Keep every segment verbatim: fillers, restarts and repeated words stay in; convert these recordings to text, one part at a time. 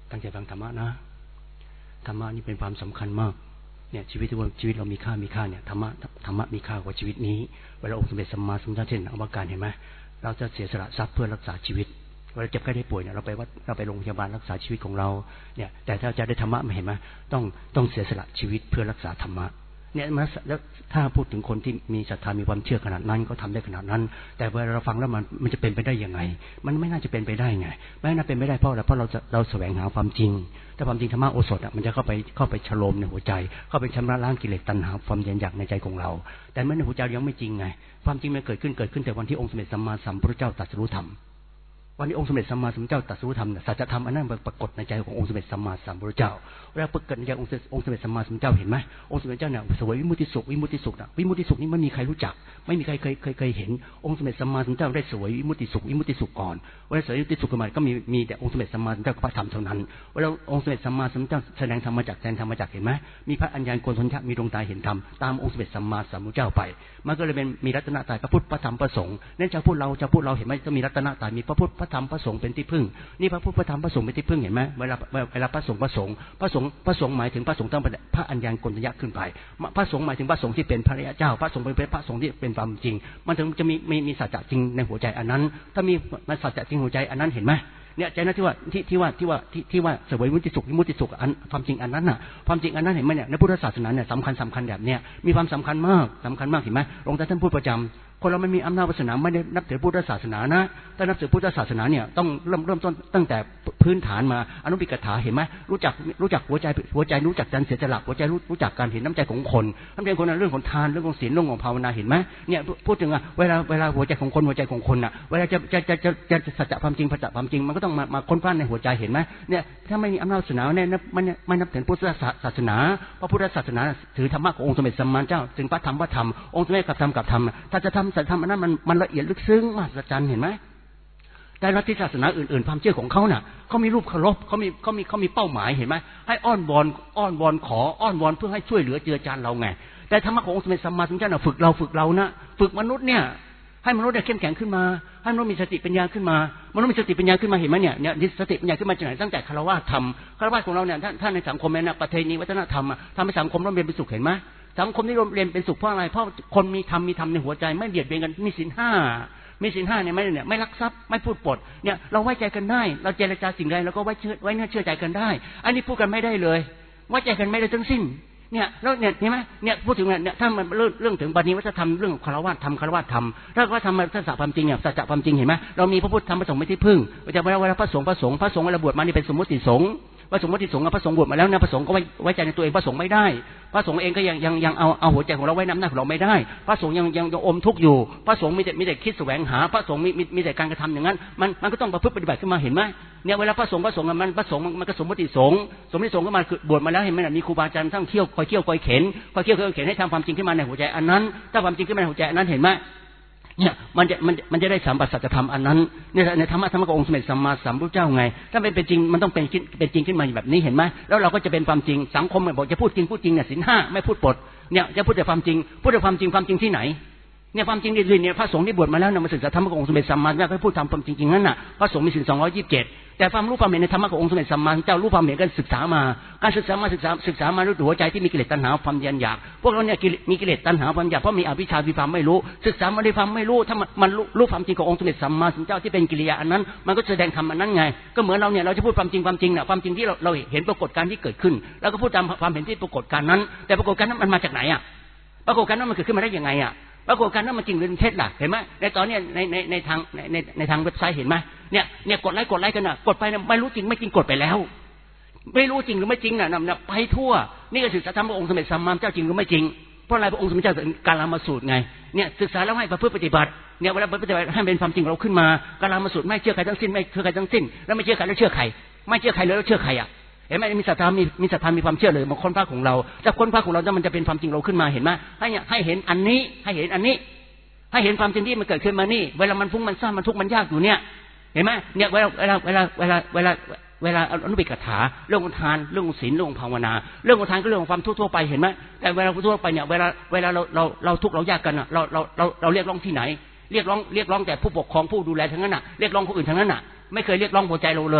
ตั้งใจฟังธรรมะนะธรรมะนี่เป็นความสำคัญมากเนี่ยชีวิตที่ว่าชีวิตเรามีค่ามีค่าเนี่ยธรรมะธรรมะมีค่ากว่าชีวิตนี้เวลาองค์สมเด็จสัมมาสัมพุทธเจ้าเช่นอวการเห็นไหมเราจะเสียสละทรัพย์เพื่อรักษาชีวิตเวลาเจ็บไข้ได้ป่วยเนี่ยเราไปวัดเราไปโรงพยาบาลรักษาชีวิตของเราเนี่ยแต่ถ้าจะได้ธรรมะไม่เห็นไหมต้องต้องเสียสละชีวิตเพื่อรักษาธรรมะเนี่ยแล้วถ้าพูดถึงคนที่มีศรัทธามีความเชื่อขนาดนั้นก็ทำได้ขนาดนั้นแต่เวลาเราฟังแล้วมันมันจะเป็นไปได้ยังไงมันไม่น่าจะเป็นไปได้ไงไม่น่าเป็นไปได้เพราะอะไรเพราะเราจะเราแสวงหาความจริงแต่ความจริงธรรมะโอสถอ่ะมันจะเข้าไปเข้าไปฉโลมในหัวใจเข้าไปชำระล้างกิเลสตัณหาความเย็นอยากในใจของเราแต่เมื่อในหัวใจยังไม่จริงไงความจริงมันเกิดขึ้นเกิดขึ้นแต่วันที่องค์สมเด็จสัมมาสัมพุทธเจ้าตรัสรู้ธรรมวันนี้องค์สมเด็จสัมมาสัมพุทธเจ้าตรัสรู้ธรรมสัจธรรมอันนั้นปรากฏในใจขององค์สมเด็จสัมมาสัมพุทธเจ้าเวลาปรากฏในใจองค์องค์สมเด็จสัมมาสัมพุทธเจ้าเห็นไหมองค์สมเด็จเจ้าเนี่ยสวยวิมุตติสุขวิมุตติสุขนะวิมุตติสุขนี้ไม่มีใครรู้จักไม่มีใครเคยเคยเคยเห็นองค์สมเด็จสัมมาสัมพุทธเจ้าได้สวยวิมุตติสุขวิมุตติสุขก่อนเวลาสวยวิมุตติสุขขึ้นมาก็มีมีแต่องค์สมเด็จสัมมาสัมพุทธเจ้ากับพระธรรมเท่านั้นเวลาองค์สมเด็จสัมมาสัมพุทธเจ้าแสดงธรรมมาจากแสดงธรรมมาจากเห็นไหมมีพระอัญญาณโกณฑัญญะมีดวงตาเห็นธรรมตามองค์สมเด็จสัมมาสัมพุทธเจ้าไปมันก็เลยเป็นมีรัตนตรัยพระพุทธพระธรรมพระสงฆ์นั่นจะพูดเราจะพูดเราเห็นไหมจะมีรัตนตรัยมีพระพุทธพระธรรมพระสงฆ์เป็นที่พึ่งนี่พระพุทธพระธรรมพระสงฆ์เป็นที่พึ่งเห็นไหมเวลาเวลาพระสงฆ์พระสงฆ์พระสงฆ์พระสงฆ์หมายถึงพระสงฆ์ต้องพระอัญญาณโกณฑัญญะขึ้นไปพระสงฆ์หมายถึงพระสงฆ์ที่เป็นพระริยเจ้าพระสงฆ์เป็นพระสงฆ์ที่เป็นความจริงมันถึงจะมีมีมีสัจจะจริงในหัวใจอันนั้นถ้ามีมันสัจจะจริงหัวใจอันนั้นเห็นไหมเนี่ยใจนะที่ว่าที่ที่ว่าที่ว่าที่ที่ว่าเสวยวิมุตติสุขวิมุตติสุขอันความจริงอันนั้นน่ะความจริงอันนั้นเห็นไหมเนี่ยในพุทธศาสนาเนี่ยสำคัญสำคัญแบบเนี้ยมีความสำคัญมากสำคัญมากเห็นไหมหลวงตาท่านพูดประจำคนเราไม่มีอำนาจวาสนาไม่ได้นับถือพุทธศาสนานะถ้านับถือพุทธศาสนาเนี่ยต้องเริ่มเริ่มต้นตั้งแต่พื้นฐานมาอนุปิกถาเห็นไหมรู้จักรู้จักหัวใจหัวใจรู้จักการเสียสละหัวใจรู้รู้จักการเห็นน้ำใจของคนน้ำใจคนนั้นเรื่องของทานเรื่องของศีลเรื่องของภาวนาเห็นไหมเนี่ยพูดถึงอะเวลาเวลาหัวใจของคนหัวใจของคนอะเวลาจะจะจะจะจะสัจจะความจริงสัจจะความจริงมันก็ต้องมามาค้นคว้าในหัวใจเห็นไหมเนี่ยถ้าไม่มีอำนาจวาสนาเนี่ยมันไม่นับถือพุทธศาสนาเพราะพุทธศาสนาถือธรรมะขององค์สมเด็จสัมมาสัมพุทธเจ้าถึงพระธรรมพระธรรมองค์สมเด็จกับธรรมกับธรรมถ้าจะทำสัจธรรมอันนั้นมันมันละเอียดลึกซึ้งมหัศจรรย์เห็นไหมแต่ลัทธิศาสนาอื่นๆความเชื่อของเขาน่ะเขามีรูปเคารพเขามีเขามีเขามีเป้าหมายเห็นไหมให้อ้อนวอนอ้อนวอนขออ้อนวอนเพื่อให้ช่วยเหลือเจือจานเราไงแต่ธรรมะขององค์สมเด็จสัมมาสัมพุทธเจ้าน่ะฝึกเราฝึกเรานะฝึกมนุษย์เนี่ยให้มนุษย์เนี่ยเข้มแข็งขึ้นมาให้มนุษย์มีสติปัญญาขึ้นมามนุษย์มีสติปัญญาขึ้นมาเห็นไหมเนี่ยเนี่ยสติปัญญาขึ้นมาจากไหนตั้งแต่คารวะธรรมคารวะของเราเนี่ยท่านในสังคมเนี่ยประเพณีวัฒนธรรมทำให้สังคมร่มเย็นเป็นสุขเห็นไหมสังคมที่ร่มเย็นเป็นสุขเพราะอะไรเพราะคนมีธรรมมีธรรมในหัวใจไม่เบียดเบียนกันมีศีลห้ามีศีลห้าเนี่ยไม่เนี่ยไม่ลักทรัพย์ไม่พูดปดเนี่ยเราไว้ใจกันได้เราเจรจาสิ่งใดเราก็ไว้เชื่อไว้เนื้อเชื่อใจกันได้อันนี้พูดกันไม่ได้เลยไว้ใจกันไม่ได้ทั้งสิ้นเนี่ยแล้วเนี่ยเห็นไหมเนี่ยพูดถึงเนี่ยถ้ามันเรื่องเรื่องถึงปณิวัฒนธรรมเรื่องคารวะธรรมคารวะธรรมถ้าว่าธรรมทัศนความจริงเนี่ยสัจจะความจริงเห็นไหมเรามีพระพุทธธรรมพระสงฆ์ไม่ที่พึ่งแต่เวลาเวลาพระสงฆ์พระสงฆ์พระสงฆ์เวลาบวชมานี่เป็นสมมติสงฆ์พระสงฆ์ที่สงฆ์พระสงฆ์บวชมาแล้วนะพระสงฆ์ก็ไว้ไว้ใจในตัวเองพระสงฆ์ไม่ได้พระสงฆ์เองก็ยังยังยังเอาเอาหัวใจของเราไว้น้ำหน้าของเราไม่ได้พระสงฆ์ยังยังอมทุกข์อยู่พระสงฆ์มีแต่มีแต่คิดแสวงหาพระสงฆ์มีมีแต่การกระทำอย่างนั้นมันมันก็ต้องประพฤติปฏิบัติขึ้นมาเห็นไหมเนี่ยเวลาพระสงฆ์พระสงฆ์มันพระสงฆ์มันก็สมมติสงฆ์สมมติสงฆ์ก็มาบวชมาแล้วเห็นไหมมีครูบาอาจารย์ทั้งเที่ยวคอยเที่ยวคอยเข็นคอยเที่ยวคอยเข็นให้ทำความจริงขึ้นมาในหัวใจอันนั้นถ้าความจริงขึ้นมาในหัวใจอันนั้นเห็นไหมเนี่ยมันจะมันมันจะได้สัมผัสสัจธรรมอันนั้นเนี่ยในธรรมะธรรมะขององค์สมเด็จสัมมาสัมพุทธเจ้าไงถ้าเป็นเป็นจริงมันต้องเป็นเป็นจริงขึ้นมาแบบนี้เห็นไหมแล้วเราก็จะเป็นความจริงสังคมบอกจะพูดจริงพูดจริงเนี่ยศีลห้าไม่พูดปดเนี่ยจะพูดแต่ความจริงพูดแต่ความจริงความจริงที่ไหนเนี่ยความจริงดีๆเนี่ยพระสงฆ์ที่บวชมาแล้วนำมาศึกษาธรรมะขององค์สมเด็จสัมมาสัมพุทธเจ้าก็พูดทำความจริงๆนั่นน่ะพระสงฆ์มีศีลสองร้อยยี่สิบเจ็ดแต่ความรู้ความเห็นในธรรมะขององค์สมเด็จสัมมาสัมพุทธเจ้ารู้ความเห็นกันศึกษามาการศึกษามาศึกษาศึกษามาด้วยหัวใจที่มีกิเลสตัณหาความยันอยากพวกเราเนี่ยมีกิเลสตัณหาความอยากเพราะมีอวิชชามีความไม่รู้ศึกษามาด้วยความไม่รู้ถ้ามันรู้ความจริงขององค์สมเด็จสัมมาสัมพุทธเจ้าที่เป็นกิริยาอันนั้นมันก็แสดงธรรมอันนั้นไงก็เหมือนเราเนี่ยเราจะพูดความจริงความจริงเนี่ยความจริงที่เราเราเห็นปรากฏการณ์ที่เกิดขึ้นแล้วก็พูดตามความเห็นที่ปรากฏการณ์นั้นแต่ปรากฏการณ์นั้นมันมาจากไหนอ่ะปรากฏการณ์นั้นมันเกิดขึ้นมาได้ยังไงอ่ะปรากฏการณ์นั้นมันจริงหรือเท็จล่ะเห็นไหมในตอนนี้ในในในทางในในทางเว็บไซต์เห็นไหมเนี่ยเนี่ยกดไลค์กดไลค์กันน่ะกดไปไม่รู้จริงไม่จริงกดไปแล้วไม่รู้จริงหรือไม่จริงน่ะนำไปทั่วนี่ก็ศึกษาธรรมพระองค์สมเด็จสัมมาสัมพุทธเจ้าจริงหรือไม่จริงเพราะอะไรพระองค์สมเด็จเจ้าการละมาสูตรไงเนี่ยศึกษาแล้วให้ประพฤติปฏิบัติเนี่ยเวลาปฏิบัติให้เป็นความจริงเราขึ้นมาการละมาสูตรไม่เชื่อใครทั้งสิ้นไม่เชื่อใครทั้งสิ้นแล้วไม่เชื่อใครแล้วเชื่อใครไม่เชื่อใครเลยแล้วเชื่อใครอ่ะเห็นไหมมีศรัทธามีมีศรัทธามีความเชื่อเลยบางคนพระของเราจากคนพระของเรามันจะเป็นความจริงเราขึ้นมาเห็นไหมให้ให้เห็นอันนี้ให้เห็นอันนี้ให้เห็นความจริงที่มันเกิดขึ้นมานี่เวลามันฟุ้งมันซ่านมันทุกข์มันยากอยู่เนี่ยเห็นไหมเนี่ยเวลาเวลาเวลาเวลาเวลาเวลาอนุปิกถาเรื่องของทานเรื่องของศีลเรื่องของภาวนาเรื่องของทานก็เรื่องของความทั่วๆไปเห็นไหมแต่เวลาทั่วไปเนี่ยเวลาเวลาเราเราเราทุกข์เรายากกันอ่ะเราเราเราเราเรียกร้องที่ไหนเรียกร้องเรียกร้องแต่ผู้ปกครองผู้ดูแลทั้งนั้นอ่ะเรียกร้องคนอื่นทั้งนั้นอ่ะไม่เคยเรียกร้องหัวใจเราเลย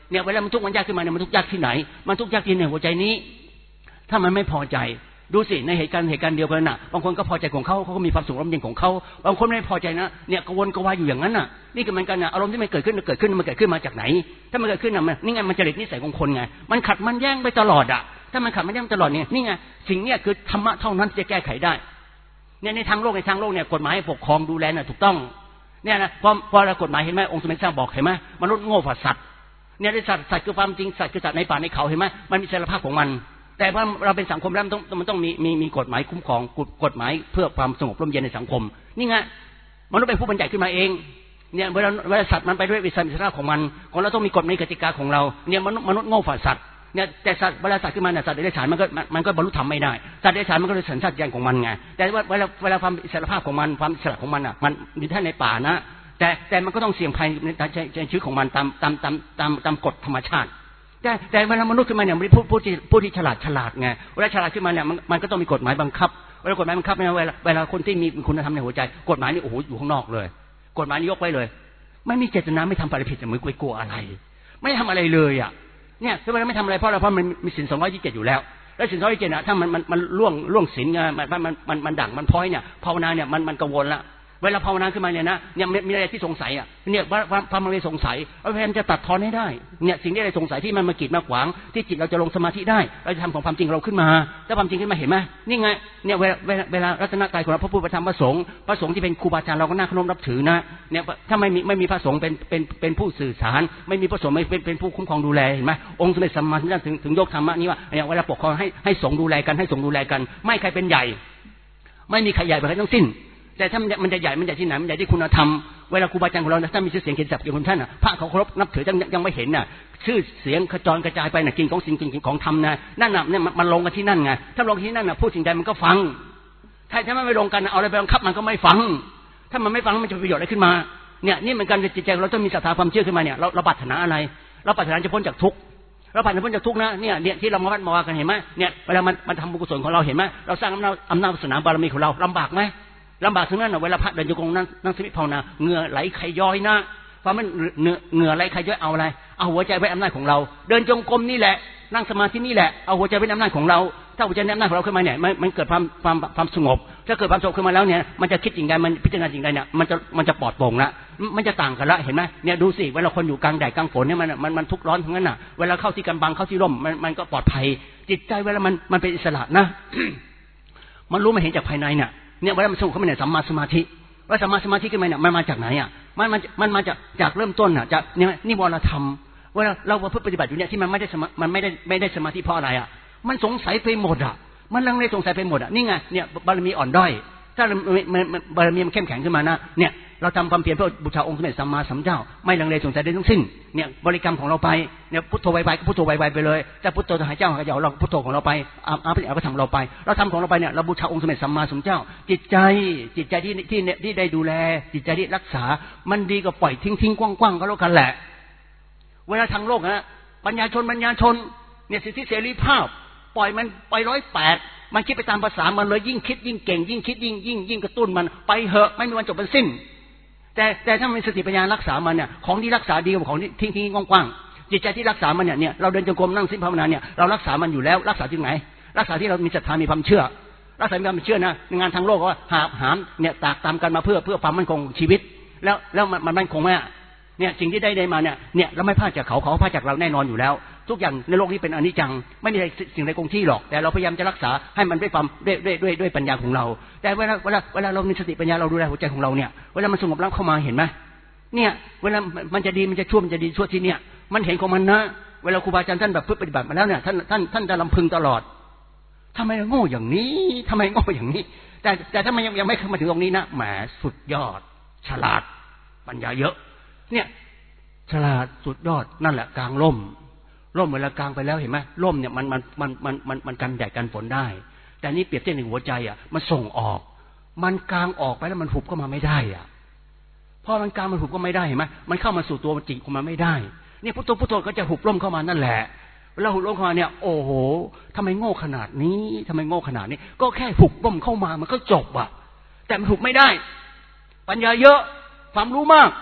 เนี่ยเวลามันทุกข์มันยากขึ้นมาเนี่ยมันทุกข์ยากที่ไหนมันทุกข์ยากที่ในหัวใจนี้ถ้ามันไม่พอใจดูสิในเหตุการณ์เหตุการณ์เดียวกันน่ะบางคนก็พอใจของเขาเขาก็มีความสุขร่มเย็นของเขาบางคนไม่พอใจนะเนี่ยกวนกวายอยู่อย่างนั้นน่ะนี่ก็เหมือนกันนะอารมณ์ที่มันเกิดขึ้นเกิดขึ้นมันเกิดขึ้นมาจากไหนถ้ามันเกิดขึ้นน่ะมันนี่ไงมันจริตนิสัยของคนไงมันขัดมันแย้งไปตลอดอ่ะถ้ามันขัดมันแย้งตลอดเนี่ยนี่ไงสิ่งเนี้ยคือธรรมะเท่านั้นจะแก้ไขได้เนี่ยในทางโลกในทางโลกเนี่ยกฎหมายปกครองดูแลน่ะถูกต้องเนี่ยนะพอพอเรากฎหมายเห็นไหมองค์สมเด็จเจ้าบอกเห็นไหมมนุษย์โง่กว่าสัตว์เนี่ยสัตว์สัตว์คือความจริงสัตว์คือสัตว์ในป่าในเขาเห็นไหมมันมีอิสรภาพของมันแต่ว่าเราเป็นสังคมแล้วมันต้องมันต้องมีมีมีกฎหมายคุ้มครองกฎหมายเพื่อความสงบร่มเย็นในสังคมนี่ไงมนุษย์เป็นผู้บัญญัติขึ้นมาเองเนี่ยเวลาเวลาสัตว์มันไปด้วยวิสัยอิสระของมันของเราต้องมีกฎมีกติกาของเราเนี่ยมนุษย์มนุษย์โง่กว่าสัตว์เนี่ยแต่สัตว์เวลาสัตว์ขึ้นมาเนี่ยสัตว์เดรัจฉานมันก็มันก็บรรลุธรรมไม่ได้สัตว์เดรัจฉานมันก็เลยสัญชาตญาณของมันไงแต่ว่าเวลาเวลาความอิสรภาพของมันความอิสระของมันอ่ะมันอยู่แค่ในป่านะแต่แต่มันก็ต้องเสี่ยงภัยในชีวิตของมันตามตามตามตามตามกฎธรรมชาติแต่แต่เวลามนุษย์ขึ้นมาเนี่ยมันผู้ผู้ที่ผู้ที่ฉลาดฉลาดไงเวลาฉลาดขึ้นมาเนี่ยมันมันก็ต้องมีกฎหมายบังคับเวลากฎหมายบังคับเนี่ยเวลาเวลาคนที่มีคุณธรรมในหัวใจกฎหมายนี่โอ้โหอยู่ข้างนอกเลยกฎหมายนี่ยกไว้เลยไม่มีเจตนาไม่ทำอะไรผิดจะมือกลัวอะไรไม่ทำอะไรเลยอ่ะเนี่ยถ้ามันไม่ทำอะไรเพราะอะไรเพราะมันมีศีลสองร้อยยี่สิบเจ็ดอยู่แล้วแล้วศีลสองร้อยยี่สิบเจ็ดนะถ้ามันมันมันล่วงล่วงศีลไงมันมันมันมันด่างมันพ้อยเนี่ยภาวนาเนี่ยมันมันกังวลละเวลาภาวนาขึ้นมาเนี่ยนะเนี่ยมีอะไรที่สงสัยอ่ะเนี่ยว่าความมันเลยสงสัยเราพยายามจะตัดทอนให้ได้เนี่ยสิ่งที่อะไรสงสัยที่มันมากีดมาขวางที่จิตเราจะลงสมาธิได้เราจะทำของความจริงเราขึ้นมาถ้าความจริงขึ้นมาเห็นไหมนี่ไงเนี่ยเวลาเวลารัตนกายของเราพระพุทธพระธรรมพระสงฆ์พระสงฆ์ที่เป็นครูบาอาจารย์เราก็น่าเคารพนับถือนะเนี่ยถ้าไม่มีไม่มีพระสงฆ์เป็นเป็นเป็นผู้สื่อสารไม่มีพระสงฆ์ไม่เป็นเป็นผู้คุ้มครองดูแลเห็นไหมองค์สมเด็จสัมมาสัมพุทธเจ้าถึงถึงยกธรรมะนี้ว่าเนี่ยเวลาปกครองให้ให้สงฆ์ดูแลกันให้สงฆ์ดูแลกันไม่ใครเป็นใหญ่ไม่มีใครใหญ่ไปใครทั้งสิ้นแต่ถ้ามันจะใหญ่มันใหญ่ที่ไหนมันใหญ่ที่คุณธรรมเวลาครูบาอาจารย์ของเราถ้ามีชื่อเสียงเกียรติศักดิ์ของท่านน่ะพระเขาเคารพนับถือยังยังไม่เห็นน่ะชื่อเสียงกระจรกระจายไปน่ะกินของสิ่งกินของธรรมนะนั่นน่ะเนี่ยมันลงกันที่นั่นไงถ้าลงที่นั่นน่ะพูดสิ่งใดมันก็ฟังถ้าถ้ามันไม่ลงกันเอาอะไรไปบังคับมันก็ไม่ฟังถ้ามันไม่ฟังมันจะมีประโยชน์อะไรขึ้นมาเนี่ยนี่เหมือนกันจิตใจเราต้องมีศรัทธาความเชื่อขึ้นมาเนี่ยเราเราปรารถนาอะไรเราปรารถนาจะพ้นจากทุกข์เราปรารถนาพ้นจากทุกข์นะเนี่ยเนี่ยที่เรามาวัดมาว่ากันเห็นไหมเนี่ยเวลามันมันทำบุญกุศลของเราเห็นไหมเราสร้างอำนาจอำนาจศาสนาบารมีของเราลำบากไหมลำบากถึงนั้นนะเวลาพระเดินโยกงนั่งนั่งสมาธิภาวนาเหงื่อไหลใครย้อยนะเพราะมันเหงื่อเหงื่อไหลใครย้อยเอาอะไรเอาหัวใจไว้อำนาจของเราเดินจงกรมนี่แหละนั่งสมาธินี่แหละเอาหัวใจไว้อำนาจของเราถ้าหัวใจในอำนาจของเราขึ้นมาเนี่ยมันมันเกิดความความความสงบถ้าเกิดความสงบขึ้นมาแล้วเนี่ยมันจะคิดอย่างไรมันพิจารณาอย่างไรเนี่ยมันจะมันจะปลอดโปร่งละมันจะต่างกันละเห็นไหมเนี่ยดูสิเวลาคนอยู่กลางแดดกลางฝนเนี่ยมันมันมันทุกข์ร้อนทั้งนั้นน่ะเวลาเข้าที่กำบังเข้าที่ร่มมันมันก็ปลอดภัยจิตใจเวลามันมันเป็นอิสระนะ มันรู้มันเห็นจากภายในเนี่ยเนี่ยเวลามันสงบเข้ามาเนี่ยสัมมาสมาธิว่าสัมมาสมาธิขึ้นมาเนี่ยมันมาจากไหนอ่ะมันมันมันมาจากจากเริ่มต้นอ่ะจากเนี่ยนิวรธรรมเวลาเราเพื่อปฏิบัติอยู่เนี่ยที่มันไม่ได้มันไม่ได้ไม่ได้สมาธิเพราะอะไรอ่ะมันสงสัยไปหมดอ่ะมันลังเลสงสัยไปหมดอ่ะนี่ไงเนี่ยบารมีอ่อนด้อยถ้าบารมีมันเข้มแข็งขึ้นมานะเนี่ยเราทำความเพียรเพื่อบูชาองค์สมเด็จสัมมาสัมพุทธเจ้าไม่ลังเลสงสัยใดทั้งสิ้นเนี่ยบริกรรมของเราไปเนี่ยพุทโธไวๆก็พุทโธไวๆไปเลยแต่พุทโธหายเจ้าหายเจ้าเราพุทโธของเราไปอาอาพระธรรมเราไปเราทำของเราไปเนี่ยเราบูชาองค์สมเด็จสัมมาสัมพุทธเจ้าจิตใจจิตใจที่ที่ที่ได้ดูแลจิตใจที่รักษามันดีกว่าปล่อยทิ้งทิ้งกว้างๆก็แล้วกันแหละเวลาทางโลกนะปัญญาชนปัญญาชนเนี่ยสิทธิเสรีภาพปล่อยมันไปร้อยแปดมันคิดไปตามภาษามันเลยยิ่งคิดยิ่งเก่งยิ่งคิดยิ่งยิ่งยิ่งกระตุ้นมันไปเหอะไม่มีวันจบมันสิ้นแต่แต่ถ้ามีสติปัญญารักษามันเนี่ยของที่รักษาดีกว่าของที่ทิ้งทิ้งกว้างๆจิตใจที่รักษามันเนี่ยเนี่ยเราเดินจงกรมนั่งสมาธิภาวนาเนี่ยเรารักษามันอยู่แล้วรักษาที่ไหนรักษาที่เรามีศรัทธามีความเชื่อรักษามีความเชื่อนะในงานทางโลกก็หาหามเนี่ยตากตามกันมาเพื่อเพื่อความมั่นคงชีวิตแล้วแล้วมันมันมั่นคงไหมเนี่ยสิ่งที่ได้ได้มาเนี่ยเนี่ยเราไม่พลาดจากเขาเขาพลาดจากเราแน่นอนอยู่แล้วทุกอย่างในโลกนี้เป็นอนิจจังไม่มีสิ่งใดคงที่หรอกแต่เราพยายามจะรักษาให้มันด้วยความด้วยด้วยด้วยด้วยปัญญาของเราแต่เวลาเวลาเวลาเรามีสติปัญญาเราดูแลหัวใจของเราเนี่ยเวลามันสงบแล้วเข้ามาเห็นไหมเนี่ยเวลามันจะดีมันจะชั่วมันจะดีชั่วที่เนี่ยมันเห็นของมันนะเวลาครูบาอาจารย์ท่านแบบพึ่งปฏิบัติมาแล้วเนี่ยท่านท่านท่านจะลำพึงตลอดทำไมโง่อย่างนี้ทำไมโง่อย่างนี้แต่แต่ถ้ามันยังยังไม่มาถึงตรงนี้นะแหมสุดยอดฉลาดปัญญาเยอะเนี่ยฉลาดสุดยอดนั่นแหละกลางร่มร่มเวลากลางไปแล้วเห็นไหมร่มเนี่ยมันมันมันมันมันมันกันแดดกันฝนได้แต่นี่เปรียบเทียบในหัวใจอ่ะมันส่งออกมันกลางออกไปแล้วมันหุบเข้ามาไม่ได้อ่ะพอมันกลางมันหุบก็ไม่ได้เห็นไหมมันเข้ามาสู่ตัวจริงของมันไม่ได้นี่พุทโธพุทโธก็จะหุบร่มเข้ามานั่นแหละเวลาหุบร่มเข้ามาเนี่ยโอ้โหทำไมโง่ขนาดนี้ทำไมโง่ขนาดนี้ก็แค่หุบร่มเข้ามามันก็จบอ่ะแต่มันหุบไม่ได้ปัญญาเยอะความรู้มาก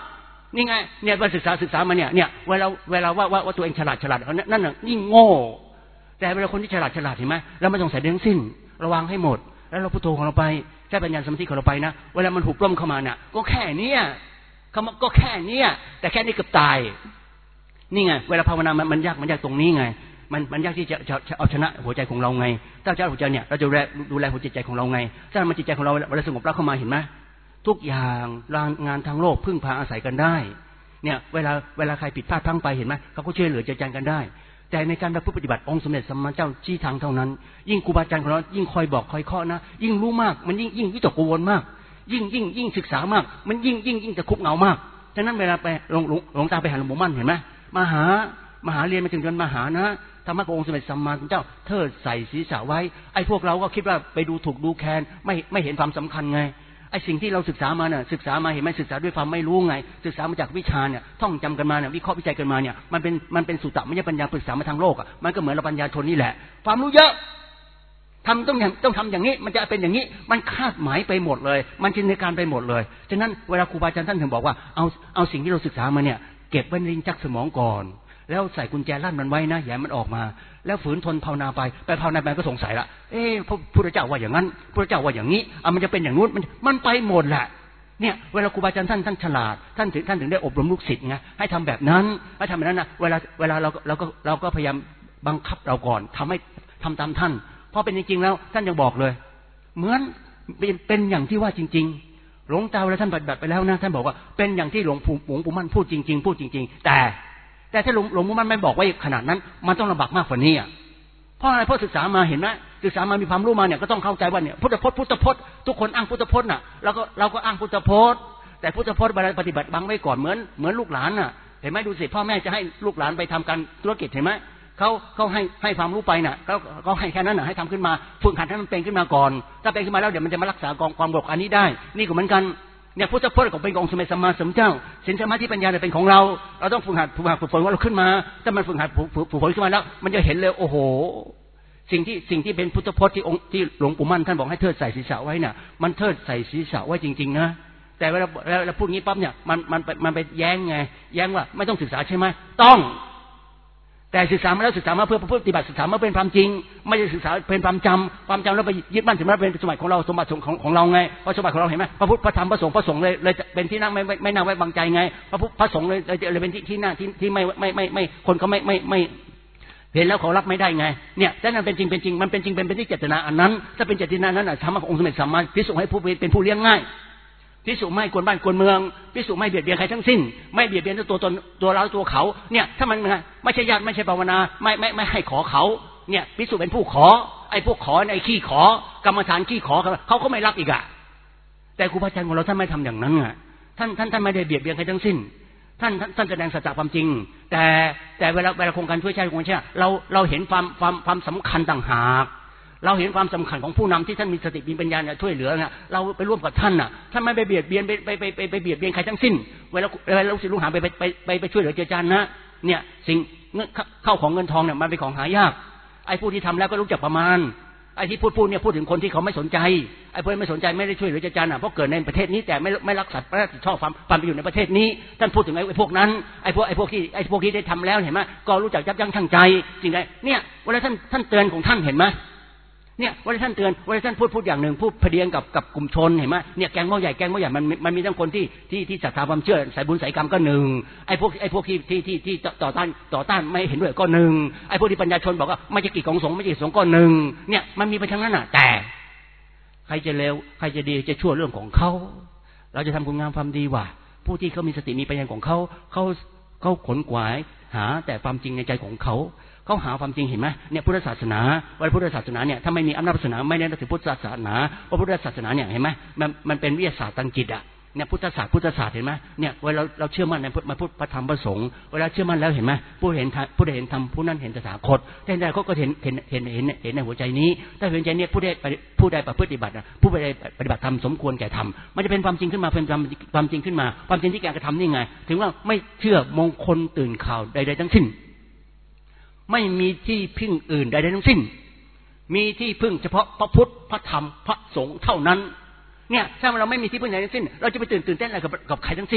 นี่ไงเนี่ยว่าศึกษาศึกษามาเนี่ยเนี่ยเวลาเวลาว่าว่าตัวเองฉลาดฉลาดนั่นน่ะยิ่งโง่แต่เวลาคนที่ฉลาดฉลาดเห็นไหมเราไม่ต้องใส่ทั้งสิ้นระวังให้หมดแล้วเราพุทโธของเราไปใช้ปัญญาสมาธิของเราไปนะเวลามันหุบร่มเข้ามาเนี่ยก็แค่นี้คำก็แค่นี้แต่แค่นี้เกือบตายนี่ไงเวลาภาวนามันมันยากมันยากตรงนี้ไงมันมันยากที่จะจะเอาชนะหัวใจของเราไงถ้าจะหัวใจเนี่ยเราจะดูแลดูแลหัวใจของเราไงถ้ามันจิตใจของเราเวลาสงบแล้วเข้ามาเห็นไหมทุกอย่างงานทางโลกพึ่งพาอาศัยกันได้เนี่ยเวลาเวลาใครผิดพลาดพลั้งไปเห็นไหมเขาก็ช่วยเหลือใจกันได้แต่ในการปฏิบัติองค์สมเด็จสัมมาเจ้าชี้ทางเท่านั้นยิ่งครูบาอาจารย์ของเรายิ่งคอยบอกคอยเคาะนะยิ่งรู้มากมันยิ่งยิ่งวิตกกังวลมากยิ่งยิ่งยิ่งศึกษามากมันยิ่งยิ่งยิ่งจะคุบเหงามากฉะนั้นเวลาไปหลวงหลวงตาไปหาหลวงปู่มั่นเห็นไหมมาหามาหาเรียนมาถึงจนมาหานะธรรมะขององค์สมเด็จสัมมาสัมพุทธเจ้าเทิดใส่ศีรษะไว้ไอ้พวกเราก็คิดว่าไปดูถูกดูแคลนไม่ไม่เห็นความสำคัญไงไอ้สิ่งที่เราศึกษามาเนี่ยศึกษามาเห็นไหมศึกษาด้วยความไม่รู้ไงศึกษามาจากวิชาเนี่ยท่องจำกันมาเนี่ยวิเคราะห์วิจัยกันมาเนี่ยมันเป็นมันเป็นสุตตะไม่ใช่ปัญญาปรึกษามาทางโลกอ่ะมันก็เหมือนเราปัญญาชนนี่แหละความรู้เยอะทำต้องอย่างต้องทำอย่างนี้มันจะเป็นอย่างนี้มันคาดหมายไปหมดเลยมันจินตนาการไปหมดเลยฉะนั้นเวลาครูบาอาจารย์ท่านถึงบอกว่าเอาเอาสิ่งที่เราศึกษามาเนี่ยเก็บไว้ในลิ้นชักสมองก่อนแล้วใส่กุญแจลั่นมันไว้นะอย่ามันออกมาแล้วฝืนทนภาวนาไปไปภาวนาไปก็สงสัยละเอ๊ะพระพุทธเจ้าว่าอย่างนั้นพระเจ้าว่าอย่างนี้อ่ะมันจะเป็นอย่างนู้นมันมันไปหมดแหละเนี่ยเวลาครูบาอาจารย์ท่านท่านฉลาดท่านถึงท่านถึงได้อบรมลูกศิษย์ไงให้ทำแบบนั้นให้ทำแบบนั้นนะเวลาเวลาเราเราก็เราก็พยายามบังคับเราก่อนทำให้ทำตามท่านเพราะเป็นจริงๆแล้วท่านยังบอกเลยเหมือนเป็นเป็นอย่างที่ว่าจริงๆหลวงตาเวลาท่านปฏิบัติไปแล้วนะท่านบอกว่าเป็นอย่างที่หลวงปู่หลวงปู่มั่นพูดจริงๆพูดจริงๆแต่แต่ถ้าหลวงหลวงปู่มั่นไม่บอกไว้ขนาดนั้นมันต้องลำบากมากกว่านี้อ่ะเพราะอะไรเพราะศึกษามาเห็นไหมศึกษามามีความรู้มาเนี่ยก็ต้องเข้าใจว่าเนี่ยพุทธพจน์พุทธพจน์ทุกคนอ้างพุทธพจน์น่ะเราก็เราก็อ้างพุทธพจน์แต่พุทธพจน์เวลาปฏิบัติบังไว้ก่อนเหมือนเหมือนลูกหลานน่ะเห็นไหมดูสิพ่อแม่จะให้ลูกหลานไปทำการธุรกิจเห็นไหมเขาเขาให้ให้ความรู้ไปน่ะเขาเขาให้แค่นั้นน่ะให้ทำขึ้นมาฝึกหัดให้มันเป็นขึ้นมาก่อนถ้าเป็นขึ้นมาแล้วเดี๋ยวมันจะมารักษากองความบกอันนี้ได้นี่ก็เหมือนกันเนี่ยพุทธพจน์ก็เป็นของสมเด็จสัมมาสัมพุทธเจ้าศีลสมาธิปัญญาเนี่ยเป็นของเราเราต้องฝึกหัดฝึกหัดฝึกฝนว่าเราขึ้นมาถ้ามันฝึกหัดฝึกฝนขึ้นมาแล้วมันจะเห็นเลยโอ้โหสิ่งที่สิ่งที่เป็นพุทธพจน์ที่องค์ที่หลวงปู่มั่นท่านบอกให้เทิดใส่ศีรษะไว้น่ะมันเทิดใส่ศีรษะไว้จริงๆนะแต่เวลาเราพูดงี้ปั๊บเนี่ยมันมันมันไปแย้งไงแย้งว่าไม่ต้องศึกษาใช่ไหมต้องแต่ศึกษามาแล้วศึกษามาเพื่อปฏิบัติศึกษามาเป็นความจริงไม่ใช่ศึกษาเป็นความจำความจำแล้วไปยึดมั่นถือมั่นเป็นสมบัติของเราสมบัติของของเราไงเพราะสมบัติของเราเห็นไหมพระพุทธพระธรรมพระสงฆ์พระสงฆ์เลยเลยเป็นที่นั่งไม่ไม่นั่งไว้บังใจไงพระพุทธพระสงฆ์เลยเลยเป็นที่ที่นั่งที่ที่ไม่ไม่ไม่ไม่คนเขาไม่ไม่ไม่เห็นแล้วเขารับไม่ได้ไงเนี่ยแต่นั้นเป็นจริงเป็นจริงมันเป็นจริงเป็นเป็นที่เจตนาอันนั้นถ้าเป็นเจตนานั้นธรรมะขององค์สมเด็จสัมมาพิสูจน์ให้ผู้เป็นผู้เลี้ยงง่ายพิสูจน์ไม่กวนบ้านกวนเมืองพิสูจน์ไม่เบียดเบียนใครทั้งสิ้นไม่เบียดเบียนตัวตนตัวเราตัวเขาเนี่ยถ้ามันไม่ใช่ญาติไม่ใช่ภาวนาไม่ไม่ไม่ให้ขอเขาเนี่ยพิสูจน์เป็นผู้ขอไอ้พวกขอไอ้ขี้ขอกรรมฐานขี้ขอเขาก็ไม่รับอีกอ่ะแต่ครูบาอาจารย์ของเราท่านไม่ทำอย่างนั้นอ่ะท่านท่านท่านไม่ได้เบียดเบียนใครทั้งสิ้นท่านท่านแสดงสัจจะความจริงแต่แต่เวลาเวลาโครงการช่วยชาติโครงการเราเราเห็นความความความสำคัญต่างหากเราเห็นความสำคัญของผู้นำที่ท่านมีสติมีปัญญาเนี่ยช่วยเหลือเนี่ยเราไปร่วมกับท่านน่ะท่านไม่ไปเบียดเบียนไปไปไปไปไปเบียดเบียนใครทั้งสิ้นเวลาเวลาลูกศิษย์ลูกหาไปไปไปไปไปช่วยเหลือเจริญจานนะเนี่ยสิ่งเข้าของเงินทองเนี่ยมันเป็นของหายากไอ้ผู้ที่ทำแล้วก็รู้จักประมาณไอ้ที่พูดพูดเนี่ยพูดถึงคนที่เขาไม่สนใจไอ้พวกไม่สนใจไม่ได้ช่วยเหลือเจริญจานอ่ะเพราะเกิดในประเทศนี้แต่ไม่ไม่รักษาไม่รับผิดชอบความความเป็นอยู่ในประเทศนี้ท่านพูดถึงไอ้พวกนั้นไอ้พวกไอ้พวกที่ไอ้พวกที่ได้ทำแล้วเห็นไหมก็รู้จักยับยั้งชั่งใจจริงไหมเนี่ยเวลาท่านท่านเตือนของท่านเห็นไหมเนี่ยวันที่ท่านเตือนวันที่ท่านพูดพูดอย่างหนึ่งพูดพเดียงกับกับกลุ่มชนเห็นไหมเนี่ยแกงหม้อใหญ่แกงหม้อใหญ่มันมันมีทั้งคนที่ที่ที่ศรัทธาความเชื่อสายบุญสายกรรมก็หนึ่งไอ้พวกไอ้พวกที่ที่ที่ที่ต่อต้านต่อต้านไม่เห็นด้วยก็หนึ่งไอ้พวกที่ปัญญาชนบอกว่าไม่จะกิจของสงฆ์ไม่จะกิจสงฆ์ก็หนึ่งเนี่ยมันมีไปทั้งนั้นน่ะแต่ใครจะเลวใครจะดีจะชั่วเรื่องของเขาเราจะทำคุณงามความดีว่ะผู้ที่เขามีสติมีปัญญาของเขาเขาเขาขนขวายหาแต่ความจริงในใจของเขาเขาหาความจริงเห็นไหมเนี่ยพุทธศาสนาว่าพุทธศาสนาเนี่ยถ้าไม่มีอำนาจศาสนาไม่ได้ถือพุทธศาสนาเพราะพุทธศาสนาเนี่ยเห็นไหมมันมันเป็นวิทยาศาสตร์ทางจิตอ่ะเนี่ยพุทธศาสตร์พุทธศาสตร์เห็นไหมเนี่ยเวลาเราเชื่อมั่นในมาพุทธพระธรรมพระสงฆ์เวลาเชื่อมั่นแล้วเห็นไหมผู้เห็นผู้ใดเห็นธรรมผู้นั้นเห็นตถาคตแต่ใดเขาก็เห็นเห็นเห็นเห็นเห็นในหัวใจนี้ถ้าเห็นใจเนี่ยผู้ใดผู้ใดปฏิบัติผู้ใดปฏิบัติธรรมสมควรแก่ธรรมมันจะเป็นความจริงขึ้นมาเป็นความความจริงขึ้นมาความจริงที่แกกระทำนี่ไงถึงว่าไม่เชื่อมงคลตื่นข่าวใดๆทั้งสิ้นไม่มีที่พึ่งอื่นใดๆทั้งสิ้นมีที่พึ่งเฉพาะพระพุทธพระธรรมพระสงฆ์เท่านั้นเนี่ยถ้าเราไม่มีที่พึ่งใดทั้งสิ้นเราจะไปตื่นตื่นเต้นอะไรกับกับใครทั้งสิ้น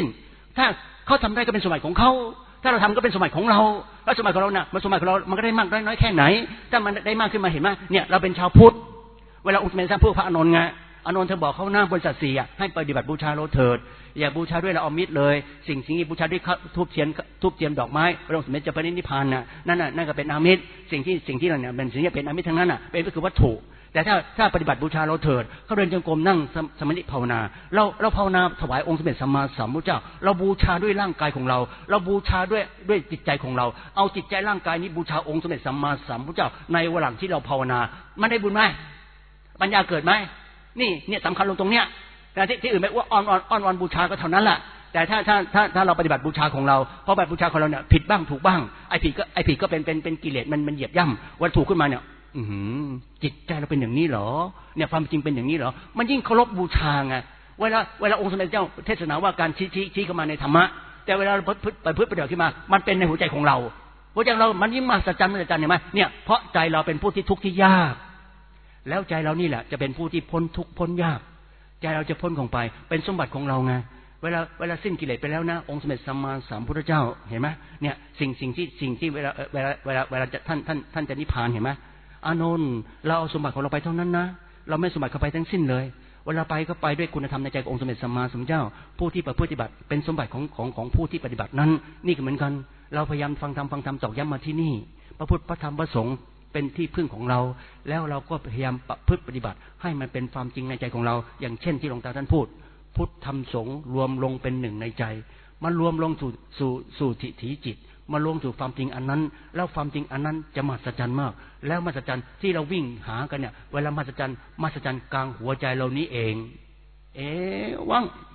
ถ้าเขาทำได้ก็เป็นสมบัติของเขาถ้าเราทำก็เป็นสมบัติของเราแล้วสมบัติของเราเนี่ยมันสมบัติของเรามันก็ได้มากได้น้อยแค่ไหนถ้ามันได้มากขึ้นมาเห็นไหมเนี่ยเราเป็นชาวพุทธเวลาองค์สมเด็จพระพุทธพระอานนท์ไงอานนท์เธอบอกเขาหน้าบริษัทสี่ให้ปฏิบัติบูชาเราเถิดอย่าบูชาด้วยละออมิตรเลยสิ่งสิ่งที่บูชาด้วยทูบเทียนทูบเทียนดอกไม้พระองค์สมเด็จจะไปนิพพานน่ะนั่นน่ะนั่นก็เป็นอามิตรสิ่งที่สิ่งที่เราเนี่ยเป็นสิ่งที่เป็นอามิตรทั้งนั้นน่ะเป็นก็คือวัตถุแต่ถ้าถ้าปฏิบัติบูชาเราเถิดเขาเดินจงกรมนั่งสมาธิภาวนาเราเราภาวนาถวายองค์สมเด็จสัมมาสัมพุทธเจ้าเราบูชาด้วยร่างกายของเราเราบูชาด้วยด้วยจิตใจของเราเอาจิตใจร่างกายนี้บูชาองค์สมเด็จสัมมาสัมพุทธเจ้าในเวลาที่เราภาวนามันได้บุญไหมปัญญาเกิดไหมนี่เนี่ยสำคัญลงตรงเนี้ยแต่ที่ที่อื่นไม่ว่าอ้อนอ้อนอ้อนวอนบูชาก็เท่านั้นแหละแต่ถ้าถ้าถ้าถ้าเราปฏิบัติบูชาของเราเพราะปฏิบัติบูชาของเราเนี่ยผิดบ้างถูกบ้างไอ้ผิดก็ไอ้ผิดก็เป็นเป็นเป็นกิเลสมันมันเหยียบย่ำวันถูกขึ้นมาเนี่ยอือจิตใจเราเป็นอย่างนี้เหรอเนี่ยความจริงเป็นอย่างนี้เหรอมันยิ่งเคารพบูชาไงเวลาเวลาองค์สมเด็จเจ้าเทศนาว่าการชี้ชี้ชี้เข้ามาในธรรมะแต่เวลาเราพึ่งไปพึ่งไปเดี๋ยวขึ้นมามันเป็นในหัวใจของเราหัวใจเรามันยิ่งมหัศจรรย์มหัศจรรย์เห็นไหมเนี่ยเพราะใจเราเป็นผู้ที่ทุกข์ที่ยากแล้วใจเรานี่แหละจะเป็นผู้ที่พ้นทุกข์พ้นยากใจเราจะพ้นของไปเป็นสมบัติของเราไงเวลาเวลาสิ้นกิเลสไปแล้วนะองค์สมเด็จสัมมาสัมพุทธเจ้าเห็นไหมเนี่ยสิ่งสิ่งที่สิ่งที่เวลาเวลาเวลาเวลาจะท่านท่านท่านจะนิพพานเห็นไหมอานนท์เราเอาสมบัติของเราไปเท่านั้นนะเราไม่สมบัติเข้าไปทั้งสิ้นเลยเวลาไปก็ไปด้วยคุณธรรมในใจขององค์สมเด็จสัมมาสัมพุทธเจ้าผู้ที่ปฏิบัติเป็นสมบัติของของของผู้ที่ปฏิบัตินั้นนี่ก็เหมือนกันเราพยายามฟังธรรมฟังธรรมตอกย้ำมาที่นี่พระพุทธพระธรรมพระสงฆ์เป็นที่พึ่งของเราแล้วเราก็พยายามประพฤติปฏิบัติให้มันเป็นความจริงในใจของเราอย่างเช่นที่หลวงตาท่านพูดพุทธธรรมสงฆ์รวมลงเป็นหนึ่งในใจมันรวมลงสู่สู่สู่ทิฏฐิจิตมาลงสู่ความจริงอันนั้นแล้วความจริงอันนั้นจะมหัศจรรย์มากแล้วมหัศจรรย์ที่เราวิ่งหากันเนี่ยเวลามหัศจรรย์มหัศจรรย์กลางหัวใจเรานี้เองเอ๋ว่าง